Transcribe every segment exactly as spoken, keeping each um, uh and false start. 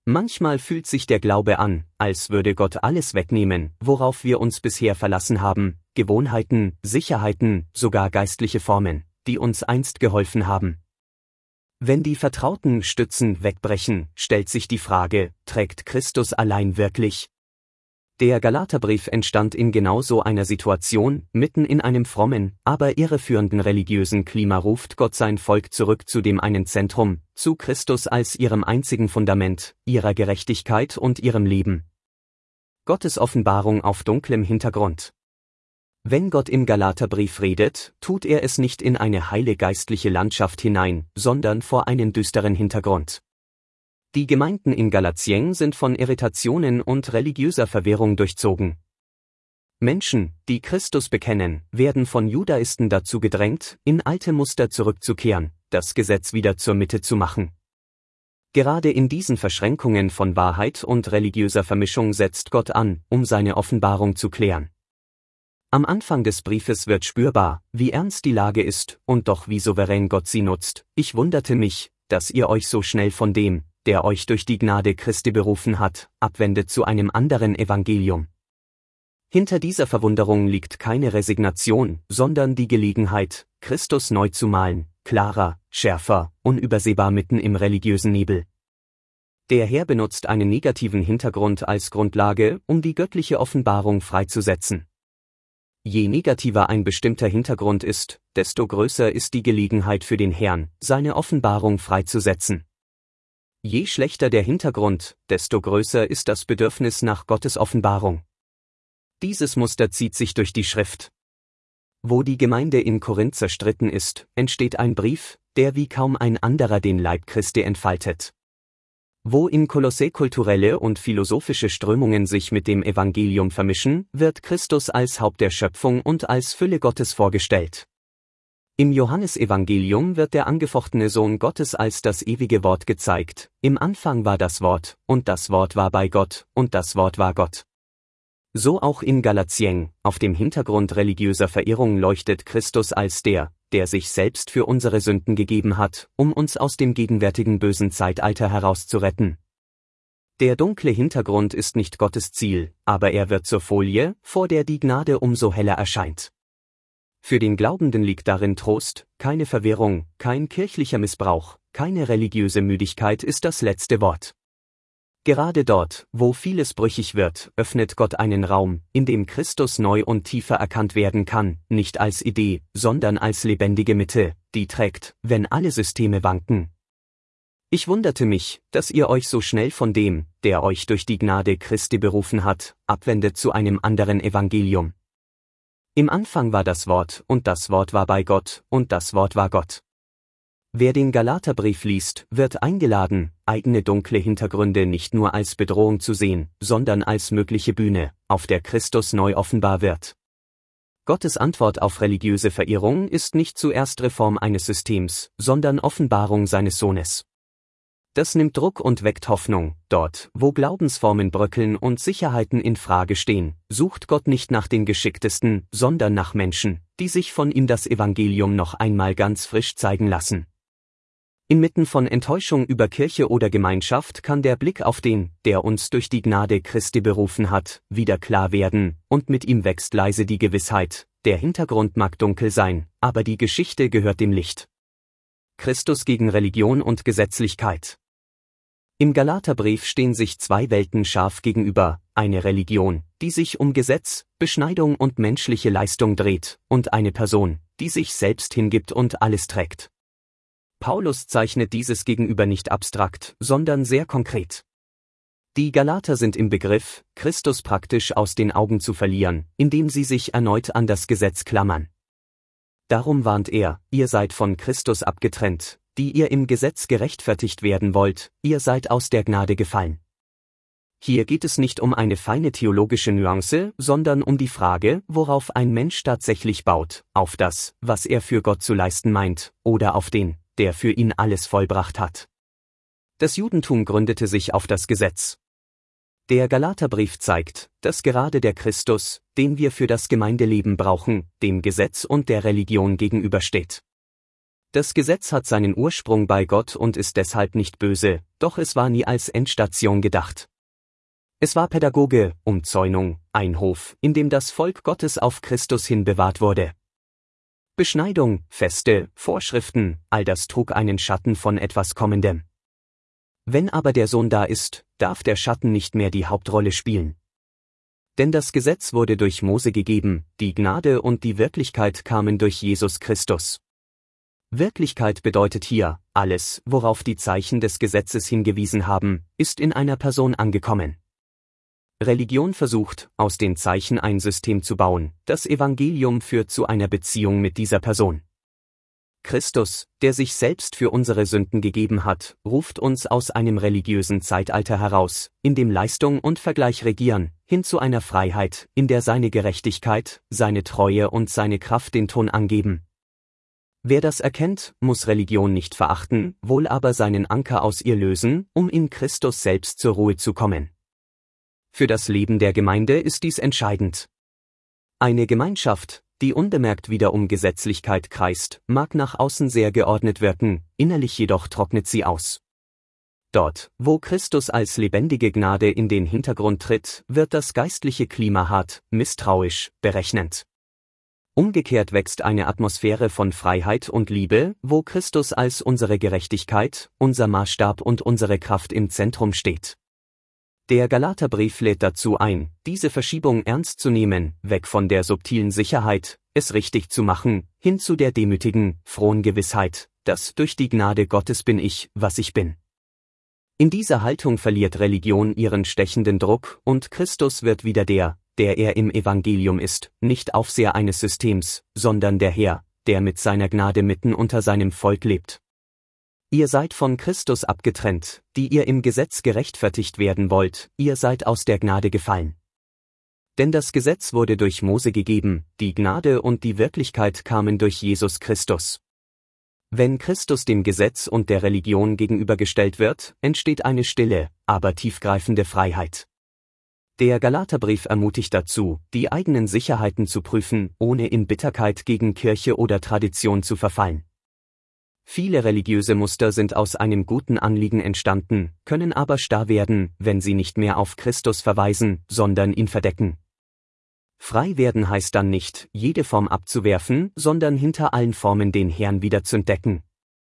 Manchmal fühlt sich der Glaube an, als würde Gott alles wegnehmen, worauf wir uns bisher verlassen haben, Gewohnheiten, Sicherheiten, sogar geistliche Formen, die uns einst geholfen haben. Wenn die vertrauten Stützen wegbrechen, stellt sich die Frage, trägt Christus allein wirklich? Der Galaterbrief entstand in genau so einer Situation, mitten in einem frommen, aber irreführenden religiösen Klima ruft Gott sein Volk zurück zu dem einen Zentrum, zu Christus als ihrem einzigen Fundament, ihrer Gerechtigkeit und ihrem Leben. Gottes Offenbarung auf dunklem Hintergrund. Wenn Gott im Galaterbrief redet, tut er es nicht in eine heile geistliche Landschaft hinein, sondern vor einen düsteren Hintergrund. Die Gemeinden in Galatien sind von Irritationen und religiöser Verwirrung durchzogen. Menschen, die Christus bekennen, werden von Judaisten dazu gedrängt, in alte Muster zurückzukehren, das Gesetz wieder zur Mitte zu machen. Gerade in diesen Verschränkungen von Wahrheit und religiöser Vermischung setzt Gott an, um seine Offenbarung zu klären. Am Anfang des Briefes wird spürbar, wie ernst die Lage ist und doch wie souverän Gott sie nutzt. Ich wunderte mich, dass ihr euch so schnell von dem, der euch durch die Gnade Christi berufen hat, abwendet zu einem anderen Evangelium. Hinter dieser Verwunderung liegt keine Resignation, sondern die Gelegenheit, Christus neu zu malen, klarer, schärfer, unübersehbar mitten im religiösen Nebel. Der Herr benutzt einen negativen Hintergrund als Grundlage, um die göttliche Offenbarung freizusetzen. Je negativer ein bestimmter Hintergrund ist, desto größer ist die Gelegenheit für den Herrn, seine Offenbarung freizusetzen. Je schlechter der Hintergrund, desto größer ist das Bedürfnis nach Gottes Offenbarung. Dieses Muster zieht sich durch die Schrift. Wo die Gemeinde in Korinth zerstritten ist, entsteht ein Brief, der wie kaum ein anderer den Leib Christi entfaltet. Wo in Kolossä kulturelle und philosophische Strömungen sich mit dem Evangelium vermischen, wird Christus als Haupt der Schöpfung und als Fülle Gottes vorgestellt. Im Johannesevangelium wird der angefochtene Sohn Gottes als das ewige Wort gezeigt. Im Anfang war das Wort, und das Wort war bei Gott, und das Wort war Gott. So auch in Galatien, auf dem Hintergrund religiöser Verirrung leuchtet Christus als der, der sich selbst für unsere Sünden gegeben hat, um uns aus dem gegenwärtigen bösen Zeitalter herauszuretten. Der dunkle Hintergrund ist nicht Gottes Ziel, aber er wird zur Folie, vor der die Gnade umso heller erscheint. Für den Glaubenden liegt darin Trost, keine Verwirrung, kein kirchlicher Missbrauch, keine religiöse Müdigkeit ist das letzte Wort. Gerade dort, wo vieles brüchig wird, öffnet Gott einen Raum, in dem Christus neu und tiefer erkannt werden kann, nicht als Idee, sondern als lebendige Mitte, die trägt, wenn alle Systeme wanken. Ich wunderte mich, dass ihr euch so schnell von dem, der euch durch die Gnade Christi berufen hat, abwendet zu einem anderen Evangelium. Im Anfang war das Wort, und das Wort war bei Gott, und das Wort war Gott. Wer den Galaterbrief liest, wird eingeladen, eigene dunkle Hintergründe nicht nur als Bedrohung zu sehen, sondern als mögliche Bühne, auf der Christus neu offenbar wird. Gottes Antwort auf religiöse Verirrung ist nicht zuerst Reform eines Systems, sondern Offenbarung seines Sohnes. Das nimmt Druck und weckt Hoffnung. Dort, wo Glaubensformen bröckeln und Sicherheiten in Frage stehen, sucht Gott nicht nach den Geschicktesten, sondern nach Menschen, die sich von ihm das Evangelium noch einmal ganz frisch zeigen lassen. Inmitten von Enttäuschung über Kirche oder Gemeinschaft kann der Blick auf den, der uns durch die Gnade Christi berufen hat, wieder klar werden, und mit ihm wächst leise die Gewissheit, der Hintergrund mag dunkel sein, aber die Geschichte gehört dem Licht. Christus gegen Religion und Gesetzlichkeit. Im Galaterbrief stehen sich zwei Welten scharf gegenüber, eine Religion, die sich um Gesetz, Beschneidung und menschliche Leistung dreht, und eine Person, die sich selbst hingibt und alles trägt. Paulus zeichnet dieses Gegenüber nicht abstrakt, sondern sehr konkret. Die Galater sind im Begriff, Christus praktisch aus den Augen zu verlieren, indem sie sich erneut an das Gesetz klammern. Darum warnt er, ihr seid von Christus abgetrennt, die ihr im Gesetz gerechtfertigt werden wollt, ihr seid aus der Gnade gefallen. Hier geht es nicht um eine feine theologische Nuance, sondern um die Frage, worauf ein Mensch tatsächlich baut, auf das, was er für Gott zu leisten meint, oder auf den, der für ihn alles vollbracht hat. Das Judentum gründete sich auf das Gesetz. Der Galaterbrief zeigt, dass gerade der Christus, den wir für das Gemeindeleben brauchen, dem Gesetz und der Religion gegenübersteht. Das Gesetz hat seinen Ursprung bei Gott und ist deshalb nicht böse, doch es war nie als Endstation gedacht. Es war Pädagoge, Umzäunung, ein Hof, in dem das Volk Gottes auf Christus hin bewahrt wurde. Beschneidung, Feste, Vorschriften, all das trug einen Schatten von etwas Kommendem. Wenn aber der Sohn da ist, darf der Schatten nicht mehr die Hauptrolle spielen. Denn das Gesetz wurde durch Mose gegeben, die Gnade und die Wirklichkeit kamen durch Jesus Christus. Wirklichkeit bedeutet hier, alles, worauf die Zeichen des Gesetzes hingewiesen haben, ist in einer Person angekommen. Religion versucht, aus den Zeichen ein System zu bauen, das Evangelium führt zu einer Beziehung mit dieser Person. Christus, der sich selbst für unsere Sünden gegeben hat, ruft uns aus einem religiösen Zeitalter heraus, in dem Leistung und Vergleich regieren, hin zu einer Freiheit, in der seine Gerechtigkeit, seine Treue und seine Kraft den Ton angeben. Wer das erkennt, muss Religion nicht verachten, wohl aber seinen Anker aus ihr lösen, um in Christus selbst zur Ruhe zu kommen. Für das Leben der Gemeinde ist dies entscheidend. Eine Gemeinschaft, die unbemerkt wieder um Gesetzlichkeit kreist, mag nach außen sehr geordnet wirken, innerlich jedoch trocknet sie aus. Dort, wo Christus als lebendige Gnade in den Hintergrund tritt, wird das geistliche Klima hart, misstrauisch, berechnend. Umgekehrt wächst eine Atmosphäre von Freiheit und Liebe, wo Christus als unsere Gerechtigkeit, unser Maßstab und unsere Kraft im Zentrum steht. Der Galaterbrief lädt dazu ein, diese Verschiebung ernst zu nehmen, weg von der subtilen Sicherheit, es richtig zu machen, hin zu der demütigen, frohen Gewissheit, dass durch die Gnade Gottes bin ich, was ich bin. In dieser Haltung verliert Religion ihren stechenden Druck und Christus wird wieder der, der er im Evangelium ist, nicht Aufseher eines Systems, sondern der Herr, der mit seiner Gnade mitten unter seinem Volk lebt. Ihr seid von Christus abgetrennt, die ihr im Gesetz gerechtfertigt werden wollt, ihr seid aus der Gnade gefallen. Denn das Gesetz wurde durch Mose gegeben, die Gnade und die Wirklichkeit kamen durch Jesus Christus. Wenn Christus dem Gesetz und der Religion gegenübergestellt wird, entsteht eine stille, aber tiefgreifende Freiheit. Der Galaterbrief ermutigt dazu, die eigenen Sicherheiten zu prüfen, ohne in Bitterkeit gegen Kirche oder Tradition zu verfallen. Viele religiöse Muster sind aus einem guten Anliegen entstanden, können aber starr werden, wenn sie nicht mehr auf Christus verweisen, sondern ihn verdecken. Frei werden heißt dann nicht, jede Form abzuwerfen, sondern hinter allen Formen den Herrn wieder zu entdecken.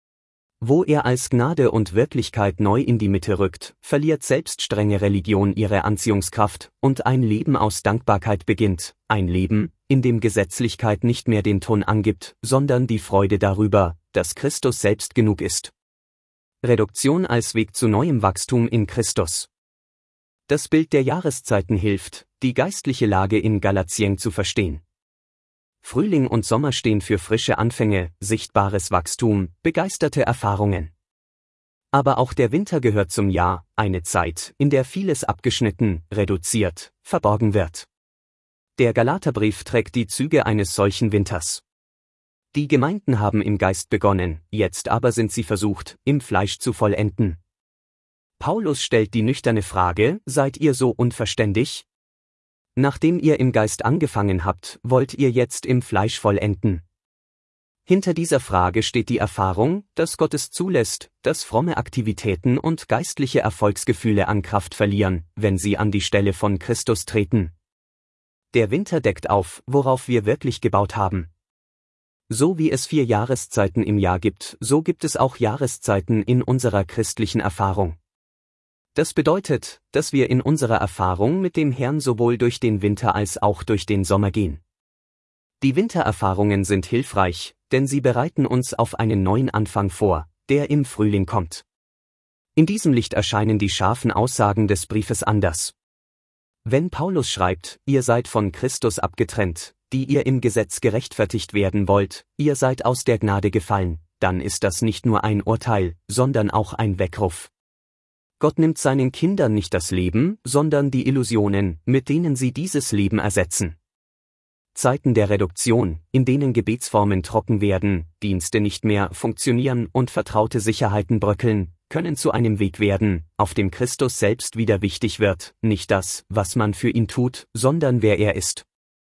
Wo er als Gnade und Wirklichkeit neu in die Mitte rückt, verliert selbst strenge Religion ihre Anziehungskraft, und ein Leben aus Dankbarkeit beginnt, ein Leben, in dem Gesetzlichkeit nicht mehr den Ton angibt, sondern die Freude darüber, dass Christus selbst genug ist. Reduktion als Weg zu neuem Wachstum in Christus. Das Bild der Jahreszeiten hilft, die geistliche Lage in Galatien zu verstehen. Frühling und Sommer stehen für frische Anfänge, sichtbares Wachstum, begeisterte Erfahrungen. Aber auch der Winter gehört zum Jahr, eine Zeit, in der vieles abgeschnitten, reduziert, verborgen wird. Der Galaterbrief trägt die Züge eines solchen Winters. Die Gemeinden haben im Geist begonnen, jetzt aber sind sie versucht, im Fleisch zu vollenden. Paulus stellt die nüchterne Frage: Seid ihr so unverständig? Nachdem ihr im Geist angefangen habt, wollt ihr jetzt im Fleisch vollenden? Hinter dieser Frage steht die Erfahrung, dass Gott es zulässt, dass fromme Aktivitäten und geistliche Erfolgsgefühle an Kraft verlieren, wenn sie an die Stelle von Christus treten. Der Winter deckt auf, worauf wir wirklich gebaut haben. So wie es vier Jahreszeiten im Jahr gibt, so gibt es auch Jahreszeiten in unserer christlichen Erfahrung. Das bedeutet, dass wir in unserer Erfahrung mit dem Herrn sowohl durch den Winter als auch durch den Sommer gehen. Die Wintererfahrungen sind hilfreich, denn sie bereiten uns auf einen neuen Anfang vor, der im Frühling kommt. In diesem Licht erscheinen die scharfen Aussagen des Briefes anders. Wenn Paulus schreibt, ihr seid von Christus abgetrennt, die ihr im Gesetz gerechtfertigt werden wollt, ihr seid aus der Gnade gefallen, dann ist das nicht nur ein Urteil, sondern auch ein Weckruf. Gott nimmt seinen Kindern nicht das Leben, sondern die Illusionen, mit denen sie dieses Leben ersetzen. Zeiten der Reduktion, in denen Gebetsformen trocken werden, Dienste nicht mehr funktionieren und vertraute Sicherheiten bröckeln, können zu einem Weg werden, auf dem Christus selbst wieder wichtig wird, nicht das, was man für ihn tut, sondern wer er ist.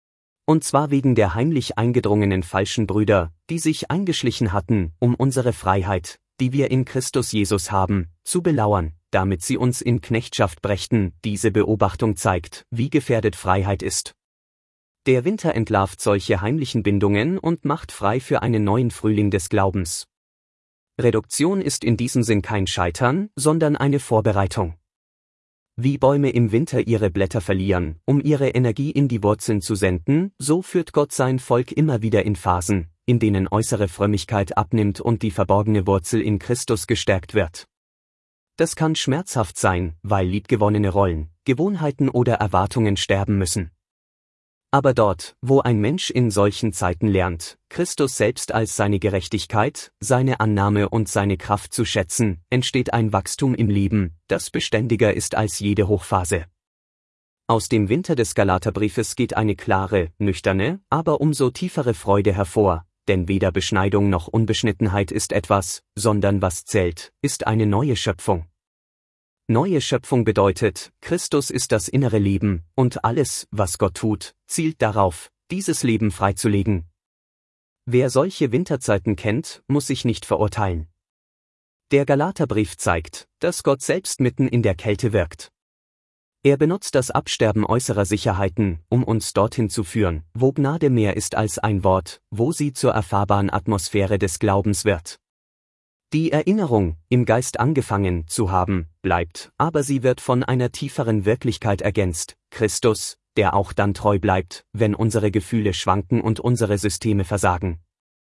Und zwar wegen der heimlich eingedrungenen falschen Brüder, die sich eingeschlichen hatten, um unsere Freiheit, die wir in Christus Jesus haben, zu belauern, damit sie uns in Knechtschaft brächten. Diese Beobachtung zeigt, wie gefährdet Freiheit ist. Der Winter entlarvt solche heimlichen Bindungen und macht frei für einen neuen Frühling des Glaubens. Reduktion ist in diesem Sinn kein Scheitern, sondern eine Vorbereitung. Wie Bäume im Winter ihre Blätter verlieren, um ihre Energie in die Wurzeln zu senden, so führt Gott sein Volk immer wieder in Phasen, in denen äußere Frömmigkeit abnimmt und die verborgene Wurzel in Christus gestärkt wird. Das kann schmerzhaft sein, weil liebgewonnene Rollen, Gewohnheiten oder Erwartungen sterben müssen. Aber dort, wo ein Mensch in solchen Zeiten lernt, Christus selbst als seine Gerechtigkeit, seine Annahme und seine Kraft zu schätzen, entsteht ein Wachstum im Leben, das beständiger ist als jede Hochphase. Aus dem Winter des Galaterbriefes geht eine klare, nüchterne, aber umso tiefere Freude hervor, denn weder Beschneidung noch Unbeschnittenheit ist etwas, sondern was zählt, ist eine neue Schöpfung. Neue Schöpfung bedeutet, Christus ist das innere Leben, und alles, was Gott tut, zielt darauf, dieses Leben freizulegen. Wer solche Winterzeiten kennt, muss sich nicht verurteilen. Der Galaterbrief zeigt, dass Gott selbst mitten in der Kälte wirkt. Er benutzt das Absterben äußerer Sicherheiten, um uns dorthin zu führen, wo Gnade mehr ist als ein Wort, wo sie zur erfahrbaren Atmosphäre des Glaubens wird. Die Erinnerung, im Geist angefangen zu haben, bleibt, aber sie wird von einer tieferen Wirklichkeit ergänzt, Christus, der auch dann treu bleibt, wenn unsere Gefühle schwanken und unsere Systeme versagen.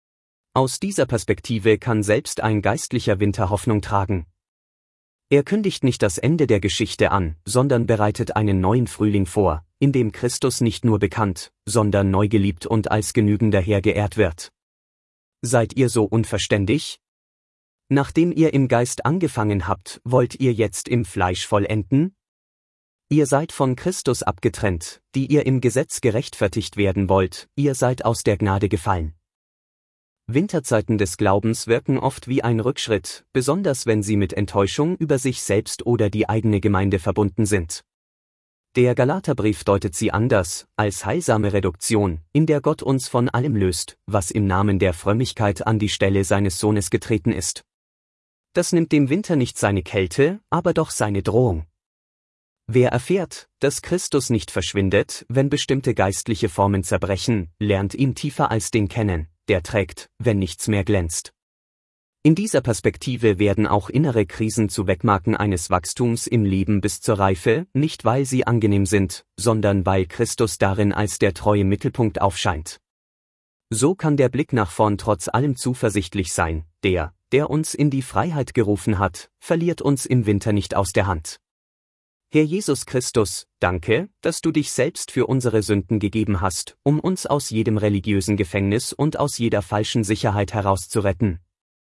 Aus dieser Perspektive kann selbst ein geistlicher Winter Hoffnung tragen. Er kündigt nicht das Ende der Geschichte an, sondern bereitet einen neuen Frühling vor, in dem Christus nicht nur bekannt, sondern neu geliebt und als genügender Herr geehrt wird. Seid ihr so unverständig? Nachdem ihr im Geist angefangen habt, wollt ihr jetzt im Fleisch vollenden? Ihr seid von Christus abgetrennt, die ihr im Gesetz gerechtfertigt werden wollt, ihr seid aus der Gnade gefallen. Winterzeiten des Glaubens wirken oft wie ein Rückschritt, besonders wenn sie mit Enttäuschung über sich selbst oder die eigene Gemeinde verbunden sind. Der Galaterbrief deutet sie anders, als heilsame Reduktion, in der Gott uns von allem löst, was im Namen der Frömmigkeit an die Stelle seines Sohnes getreten ist. Das nimmt dem Winter nicht seine Kälte, aber doch seine Drohung. Wer erfährt, dass Christus nicht verschwindet, wenn bestimmte geistliche Formen zerbrechen, lernt ihn tiefer als den kennen, der trägt, wenn nichts mehr glänzt. In dieser Perspektive werden auch innere Krisen zu Wegmarken eines Wachstums im Leben bis zur Reife, nicht weil sie angenehm sind, sondern weil Christus darin als der treue Mittelpunkt aufscheint. So kann der Blick nach vorn trotz allem zuversichtlich sein, der, der uns in die Freiheit gerufen hat, verliert uns im Winter nicht aus der Hand. Herr Jesus Christus, danke, dass du dich selbst für unsere Sünden gegeben hast, um uns aus jedem religiösen Gefängnis und aus jeder falschen Sicherheit herauszuretten.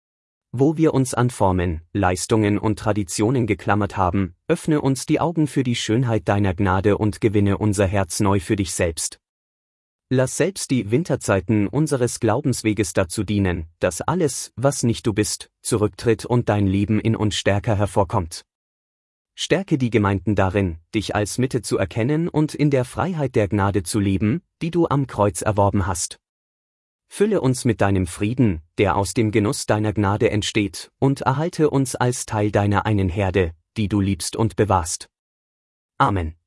Wo wir uns an Formen, Leistungen und Traditionen geklammert haben, öffne uns die Augen für die Schönheit deiner Gnade und gewinne unser Herz neu für dich selbst. Lass selbst die Winterzeiten unseres Glaubensweges dazu dienen, dass alles, was nicht du bist, zurücktritt und dein Leben in uns stärker hervorkommt. Stärke die Gemeinden darin, dich als Mitte zu erkennen und in der Freiheit der Gnade zu leben, die du am Kreuz erworben hast. Fülle uns mit deinem Frieden, der aus dem Genuss deiner Gnade entsteht, und erhalte uns als Teil deiner einen Herde, die du liebst und bewahrst. Amen.